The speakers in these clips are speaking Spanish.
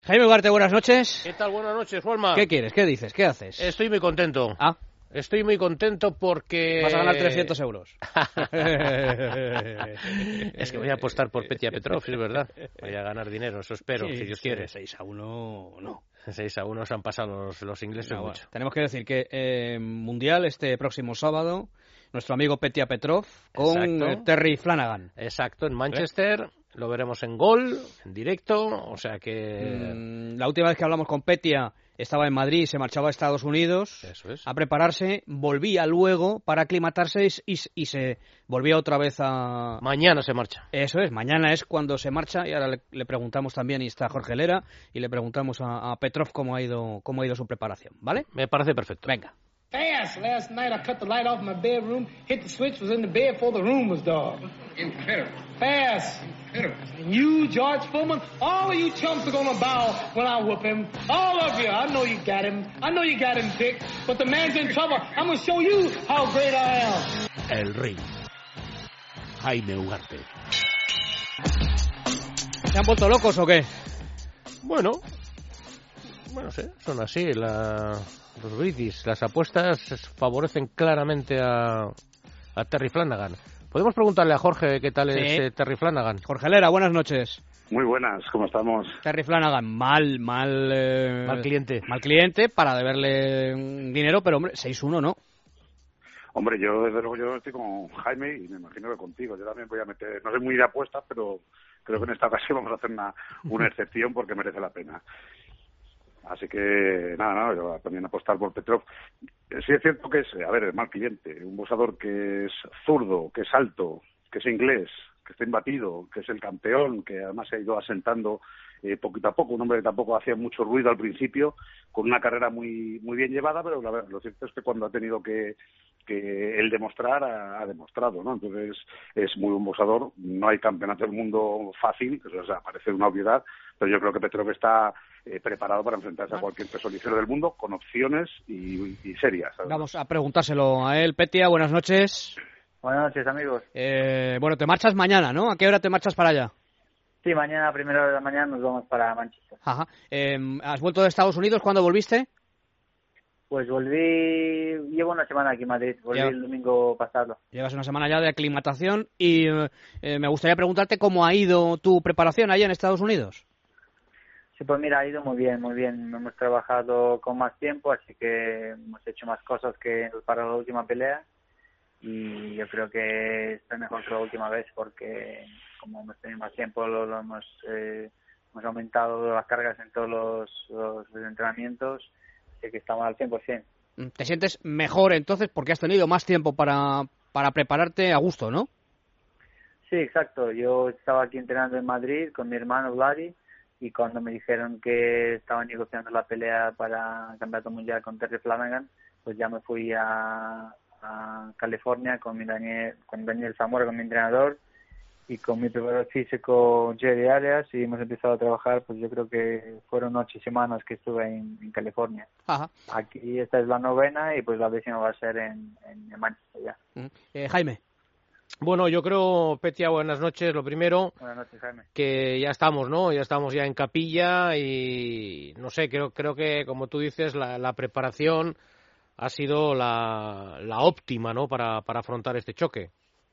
Jaime Ugarte, buenas noches. ¿Qué tal? Buenas noches, Juanma. ¿Qué quieres? ¿Qué dices? ¿Qué haces? Estoy muy contento. Ah. Estoy muy contento porque... Vas a ganar 300 euros. Es que voy a apostar por Petya Petrov, es verdad. Voy a ganar dinero, eso espero, Sí, si Dios quiere. 6-1, no. 6-1 se han pasado los ingleses No, mucho. bueno, tenemos que decir que Mundial este próximo sábado, nuestro amigo Petya Petrov con Terry Flanagan. Exacto, en Manchester. Lo veremos en Gol, en directo, o sea que... La última vez que hablamos con Petya estaba en Madrid, se marchaba a Estados Unidos. Eso es. A prepararse, volvía luego para aclimatarse y se volvía otra vez a... Mañana se marcha. Eso es, mañana es cuando se marcha y ahora le preguntamos también, y está Jorge Lera, y le preguntamos a Petrov cómo ha ido su preparación, ¿vale? Me parece perfecto. Venga. Fast. Last night I cut the light off my bedroom, hit the switch, was in the bed before the room was dark. Incredible. Fast. Incredible. And you, George Foreman, all of you chumps are gonna bow when I whoop him. All of you. I know you got him. I know you got him picked. But the man's in trouble. I'm gonna show you how great I am. El Ring. Jaime Ugarte. ¿Se han vuelto locos o qué? Bueno, sí, son así. Los British, las apuestas favorecen claramente a Terry Flanagan. ¿Podemos preguntarle a Jorge qué tal es Terry Flanagan? Jorge Lera, buenas noches. Muy buenas, ¿cómo estamos? Terry Flanagan, mal cliente. Mal cliente para deberle dinero, pero hombre, 6-1 no. Hombre, yo desde luego yo estoy con Jaime y me imagino que contigo. Yo también voy a meter, no soy muy de apuestas, pero creo que en esta ocasión vamos a hacer una excepción porque merece la pena. Así que, nada, yo también apostar por Petrov. Sí es cierto que es, el mal cliente, un boxeador que es zurdo, que es alto, que es inglés, que está imbatido, que es el campeón, que además se ha ido asentando poquito a poco, un hombre que tampoco hacía mucho ruido al principio, con una carrera muy bien llevada, pero lo cierto es que cuando ha tenido que él demostrar, ha demostrado, ¿no? Entonces es muy buen boxeador, no hay campeonato del mundo fácil, o sea, parece una obviedad, pero yo creo que Petrov está preparado para enfrentarse a cualquier peso ligero del mundo con opciones y serias. ¿Sabes? Vamos a preguntárselo a él. Petya, buenas noches. Buenas noches, amigos. Bueno, te marchas mañana, ¿no? ¿A qué hora te marchas para allá? Sí, mañana a primera hora de la mañana nos vamos para Manchester. Ajá. ¿Has vuelto de Estados Unidos? ¿Cuándo volviste? Pues llevo una semana aquí en Madrid, volví el domingo pasado. Llevas una semana ya de aclimatación y me gustaría preguntarte cómo ha ido tu preparación allá en Estados Unidos. Sí, pues mira, ha ido muy bien. Hemos trabajado con más tiempo, así que hemos hecho más cosas que para la última pelea y yo creo que está mejor que la última vez porque como hemos tenido más tiempo hemos aumentado las cargas en todos los entrenamientos, así que estamos al 100%. ¿Te sientes mejor entonces porque has tenido más tiempo para prepararte a gusto, no? Sí, exacto. Yo estaba aquí entrenando en Madrid con mi hermano Vladi y cuando me dijeron que estaban negociando la pelea para el Campeonato Mundial con Terry Flanagan, pues ya me fui a California con Daniel Zamora, con mi entrenador, y con mi preparador físico Jerry Arias, y hemos empezado a trabajar, pues yo creo que fueron 8 semanas que estuve en California. Ajá. Aquí esta es la 9ª y pues la 10ª va a ser en Manchester ya. Jaime. Bueno, yo creo, Petya, buenas noches. Lo primero, buenas noches, Jaime. Que ya estamos, ¿no? Ya estamos ya en capilla y, no sé, creo que, como tú dices, la preparación ha sido la óptima, ¿no? Para afrontar este choque.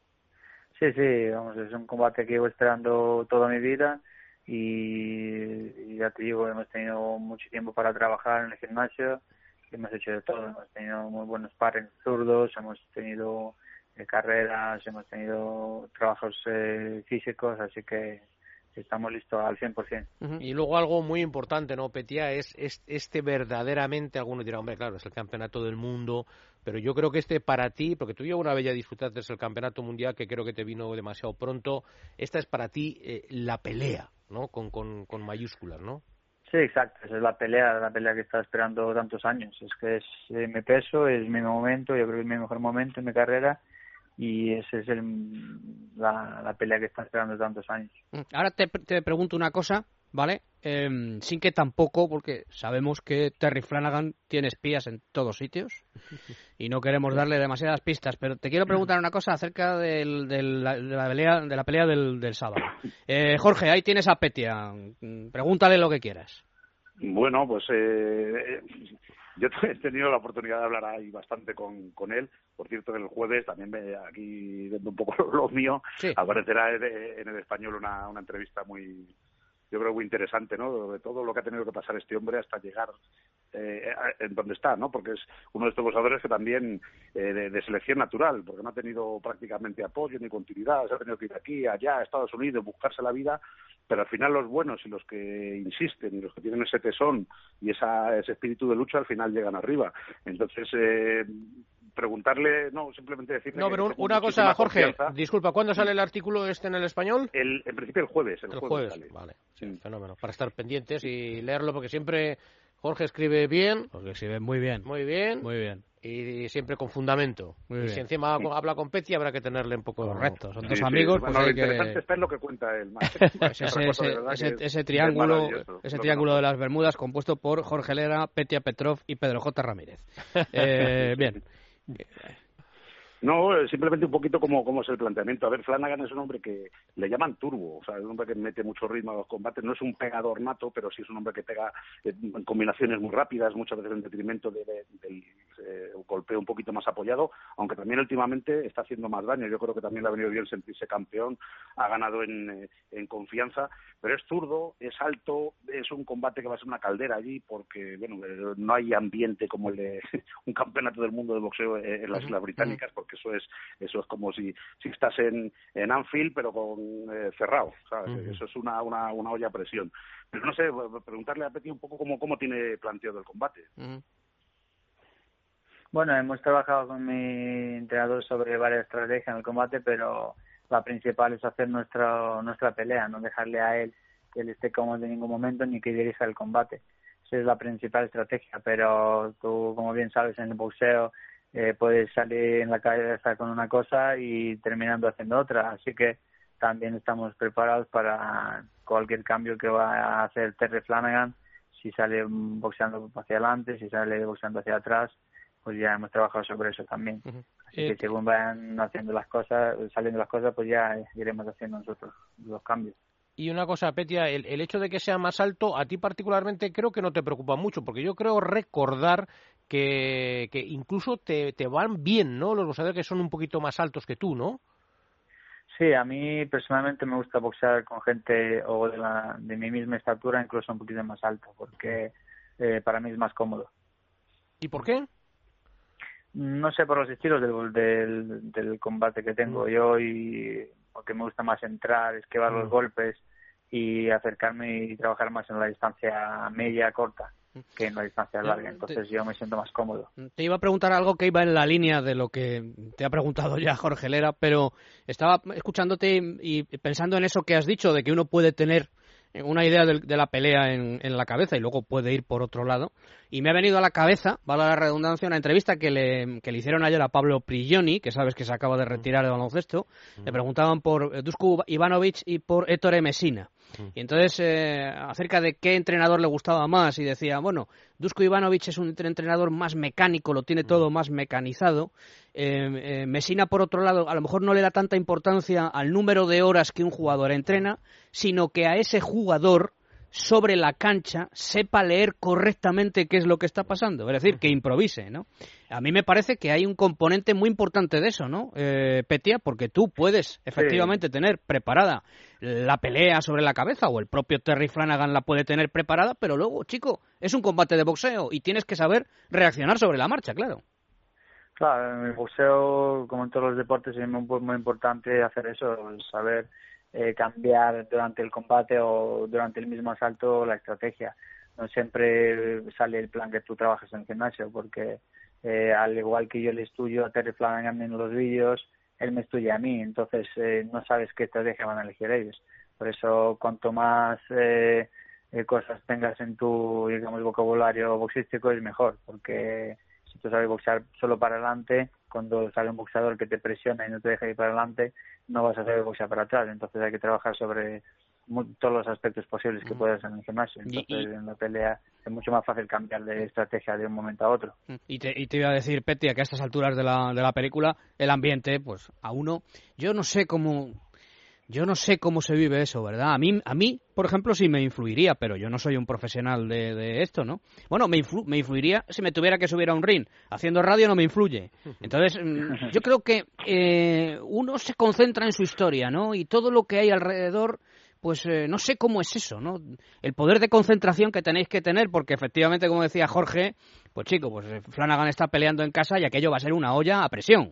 Sí, vamos, es un combate que llevo esperando toda mi vida y ya te digo, hemos tenido mucho tiempo para trabajar en el gimnasio, hemos hecho de todo, hemos tenido muy buenos sparring zurdos, hemos tenido carreras, hemos tenido trabajos físicos, así que estamos listos al 100%. Y luego algo muy importante, ¿no, Petya? Es verdaderamente, algunos dirán, hombre, claro, es el campeonato del mundo, pero yo creo que para ti, porque tú ya una vez ya disfrutaste del campeonato mundial, que creo que te vino demasiado pronto, esta es para ti la pelea, ¿no? Con mayúsculas, ¿no? Sí, exacto, esa es la pelea que estaba esperando tantos años. Es que es mi peso, es mi momento, yo creo que es mi mejor momento en mi carrera, y esa es la pelea que está esperando tantos años. Ahora te pregunto una cosa, ¿vale? Sin que tampoco, porque sabemos que Terry Flanagan tiene espías en todos sitios y no queremos darle demasiadas pistas, pero te quiero preguntar una cosa acerca de la pelea del sábado. Jorge, ahí tienes a Petya, pregúntale lo que quieras. Bueno, pues yo he tenido la oportunidad de hablar ahí bastante con él. Por cierto, el jueves también aquí viendo un poco lo mío, sí, aparecerá en el Español una entrevista yo creo muy interesante, ¿no? De todo lo que ha tenido que pasar este hombre hasta llegar en donde está, ¿no? Porque es uno de estos boxeadores que también de selección natural, porque no ha tenido prácticamente apoyo ni continuidad, se ha tenido que ir aquí, allá, a Estados Unidos, buscarse la vida, pero al final los buenos y los que insisten y los que tienen ese tesón y ese espíritu de lucha al final llegan arriba. Entonces, preguntarle, no, simplemente decirle... No, pero una cosa, Jorge, disculpa, ¿cuándo sale el artículo en el Español? En principio el jueves. El jueves sale. Vale, sí, fenómeno, para estar pendientes y leerlo, porque siempre Jorge escribe bien. Porque escribe muy bien. Muy bien. Muy bien. Y siempre con fundamento. Muy y bien. si encima habla con Petty, habrá que tenerle un poco... Correcto, son dos amigos. Pues bueno, lo interesante está en lo que cuenta él más. Pues ese triángulo de las Bermudas compuesto por Jorge Lera, Petya Petrov y Pedro J. Ramírez. Bien. No, simplemente un poquito como es el planteamiento. A ver, Flanagan es un hombre que le llaman turbo, o sea, es un hombre que mete mucho ritmo a los combates. No es un pegador nato, pero sí es un hombre que pega en combinaciones muy rápidas, muchas veces en detrimento del golpeo un poquito más apoyado, aunque también últimamente está haciendo más daño. Yo creo que también le ha venido bien sentirse campeón, ha ganado en confianza, pero es zurdo, es alto, es un combate que va a ser una caldera allí, porque bueno, no hay ambiente como el de un campeonato del mundo de boxeo en las Islas Británicas, porque eso es como si estás en Anfield pero con cerrado, ¿sabes? Eso es una olla a presión. Pero no sé, preguntarle a Petty un poco cómo tiene planteado el combate. Bueno, hemos trabajado con mi entrenador sobre varias estrategias en el combate, pero la principal es hacer nuestra pelea, no dejarle a él que él esté cómodo en ningún momento ni que dirija el combate. Esa es la principal estrategia, pero tú, como bien sabes, en el boxeo puedes salir en la cabeza con una cosa y terminando haciendo otra, así que también estamos preparados para cualquier cambio que va a hacer Terry Flanagan, si sale boxeando hacia adelante, si sale boxeando hacia atrás, pues ya hemos trabajado sobre eso también. Así que según vayan haciendo las cosas, saliendo las cosas, pues ya iremos haciendo nosotros los cambios. Y una cosa, Petya, el hecho de que sea más alto, a ti particularmente creo que no te preocupa mucho, porque yo creo recordar que incluso te van bien, ¿no? Los boxeadores que son un poquito más altos que tú, ¿no? Sí, a mí personalmente me gusta boxear con gente o de mi misma estatura, incluso un poquito más alto, porque para mí es más cómodo. ¿Y por qué? No sé, por los estilos del combate que tengo yo, y porque me gusta más entrar, esquivar los golpes y acercarme y trabajar más en la distancia media, corta, que en la distancia larga. Entonces yo me siento más cómodo. Te iba a preguntar algo que iba en la línea de lo que te ha preguntado ya Jorge Lera, pero estaba escuchándote y pensando en eso que has dicho, de que uno puede tener una idea de la pelea en la cabeza y luego puede ir por otro lado. Y me ha venido a la cabeza, vale la redundancia, una entrevista que le hicieron ayer a Pablo Prigioni, que sabes que se acaba de retirar de baloncesto. Le preguntaban por Duško Ivanović y por Ettore Messina. Y entonces, acerca de qué entrenador le gustaba más, y decía, bueno, Duško Ivanović es un entrenador más mecánico, lo tiene todo más mecanizado. Messina, por otro lado, a lo mejor no le da tanta importancia al número de horas que un jugador entrena, sino que a ese jugador sobre la cancha sepa leer correctamente qué es lo que está pasando, es decir, que improvise, ¿no? A mí me parece que hay un componente muy importante de eso, ¿no, Petya? Porque tú puedes efectivamente tener preparada la pelea sobre la cabeza, o el propio Terry Flanagan la puede tener preparada, pero luego, chico, es un combate de boxeo y tienes que saber reaccionar sobre la marcha, claro. Claro, en el boxeo, como en todos los deportes, es muy importante hacer eso, saber cambiar durante el combate o durante el mismo asalto la estrategia. No siempre sale el plan que tú trabajas en el gimnasio, porque al igual que yo le estudio a Terry Flanagan en los vídeos, él me estudia a mí, entonces no sabes qué estrategia van a elegir ellos. Por eso, cuanto más cosas tengas en tu, digamos, vocabulario boxístico, es mejor, porque si tú sabes boxear solo para adelante, cuando sale un boxeador que te presiona y no te deja ir para adelante, no vas a saber boxear para atrás. Entonces hay que trabajar sobre todos los aspectos posibles que puedas en el gimnasio. Entonces en la pelea es mucho más fácil cambiar de estrategia de un momento a otro. Y te iba a decir, Petya, que a estas alturas de la película, el ambiente, pues a uno, yo no sé cómo Yo no sé cómo se vive eso, ¿verdad? A mí, por ejemplo, sí me influiría, pero yo no soy un profesional de esto, ¿no? Bueno, me influiría si me tuviera que subir a un ring. Haciendo radio no me influye. Entonces, yo creo que uno se concentra en su historia, ¿no? Y todo lo que hay alrededor, pues no sé cómo es eso, ¿no? El poder de concentración que tenéis que tener, porque efectivamente, como decía Jorge, pues chico, pues Flanagan está peleando en casa y aquello va a ser una olla a presión.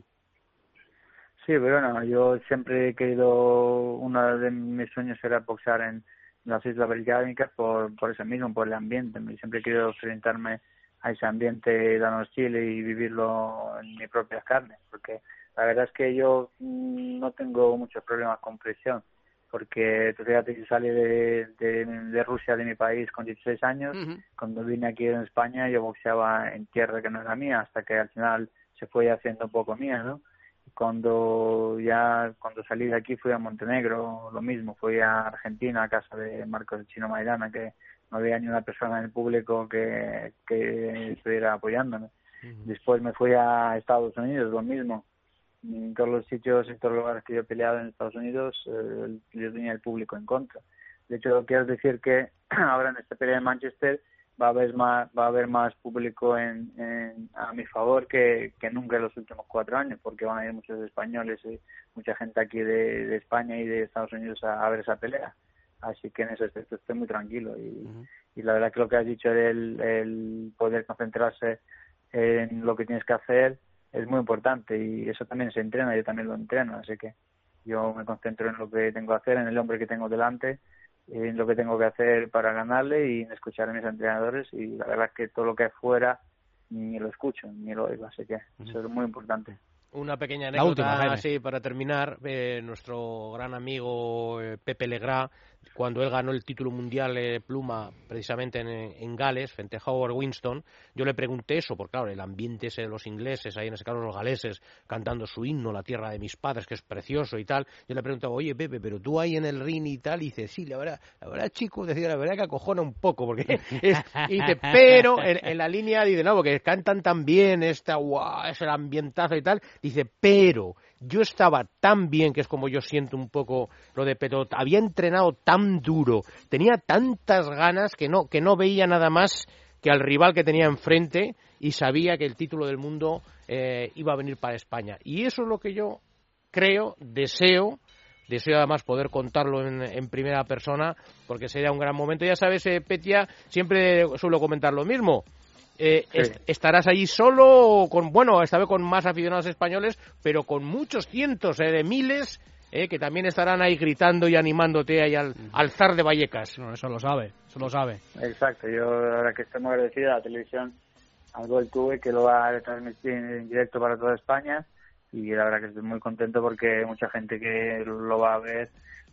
Sí, pero bueno, yo siempre he querido, uno de mis sueños era boxear en las Islas Británicas por eso mismo, por el ambiente. Siempre he querido enfrentarme a ese ambiente danos Chile y vivirlo en mis propias carnes, porque la verdad es que yo no tengo muchos problemas con presión, porque tú fíjate que salí de Rusia, de mi país, con 16 años. Cuando vine aquí en España yo boxeaba en tierra que no era mía, hasta que al final se fue haciendo un poco mía, ¿no? Cuando salí de aquí fui a Montenegro, lo mismo, fui a Argentina, a casa de Marcos el Chino Maidana, que no había ni una persona en el público que estuviera apoyándome. Después me fui a Estados Unidos, lo mismo. En todos los sitios, en todos los lugares que yo he peleado en Estados Unidos, yo tenía el público en contra. De hecho, quiero decir que ahora en esta pelea de Manchester va a haber más público a mi favor que nunca en los últimos 4 años, porque van a ir muchos españoles y mucha gente aquí de España y de Estados Unidos a ver esa pelea. Así que en ese aspecto estoy muy tranquilo y la verdad que lo que has dicho el poder concentrarse en lo que tienes que hacer es muy importante, y eso también se entrena, yo también lo entreno, así que yo me concentro en lo que tengo que hacer, en el hombre que tengo delante, en lo que tengo que hacer para ganarle y en escuchar a mis entrenadores, y la verdad es que todo lo que es fuera ni lo escucho, ni lo oigo, así que eso es muy importante. Una pequeña anécdota así para terminar, nuestro gran amigo Pepe Legrá, cuando él ganó el título mundial pluma precisamente en Gales frente a Howard Winston, yo le pregunté eso, porque claro, el ambiente ese de los ingleses, ahí en ese caso los galeses cantando su himno, la tierra de mis padres, que es precioso y tal, yo le preguntaba, oye Pepe, pero tú ahí en el ring y tal, y dice, sí, la verdad chico, decía, la verdad que acojona un poco, porque y dice, pero en la línea dice, no, porque cantan tan bien, es el ambientazo y tal, dice, pero yo estaba tan bien, que es como yo siento un poco lo de Petro, había entrenado tan duro, tenía tantas ganas que no veía nada más que al rival que tenía enfrente y sabía que el título del mundo iba a venir para España. Y eso es lo que yo creo, deseo además poder contarlo en primera persona, porque sería un gran momento. Ya sabes, Petia, siempre suelo comentar lo mismo. Sí. Estarás allí solo, esta vez con más aficionados españoles, pero con muchos cientos de miles que también estarán ahí gritando y animándote ahí al zar de Vallecas. No, eso lo sabe. Exacto, yo la verdad que estoy muy agradecido a la televisión, al Gol TV, que lo va a transmitir en directo para toda España, y la verdad que estoy muy contento porque hay mucha gente que lo va a ver,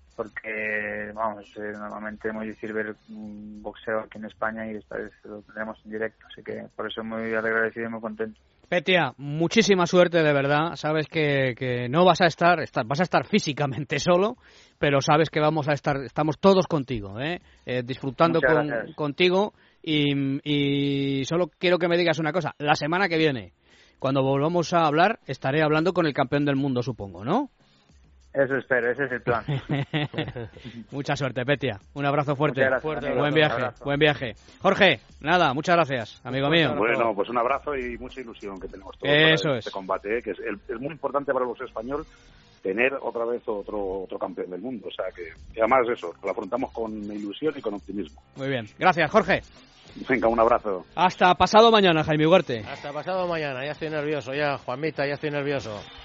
porque normalmente es muy difícil ver un boxeo aquí en España y esta vez lo tendremos en directo, así que por eso muy agradecido y muy contento. Petia, muchísima suerte, de verdad. Sabes que no vas a estar físicamente solo, pero sabes que estamos todos contigo, disfrutando contigo, y solo quiero que me digas una cosa. La semana que viene, cuando volvamos a hablar, estaré hablando con el campeón del mundo, supongo, ¿no? Eso espero, ese es el plan. Mucha suerte, Petia. Un abrazo fuerte. Gracias, buen viaje. Jorge, nada, muchas gracias, amigo mío. Bueno, pues un abrazo y mucha ilusión que tenemos todos para este combate, que es muy importante para el boxeo español tener otra vez otro campeón del mundo. O sea que además eso, lo afrontamos con ilusión y con optimismo. Muy bien. Gracias, Jorge. Venga, un abrazo. Hasta pasado mañana, Jaime Ugarte. Hasta pasado mañana, ya estoy nervioso, Juanmita, ya estoy nervioso.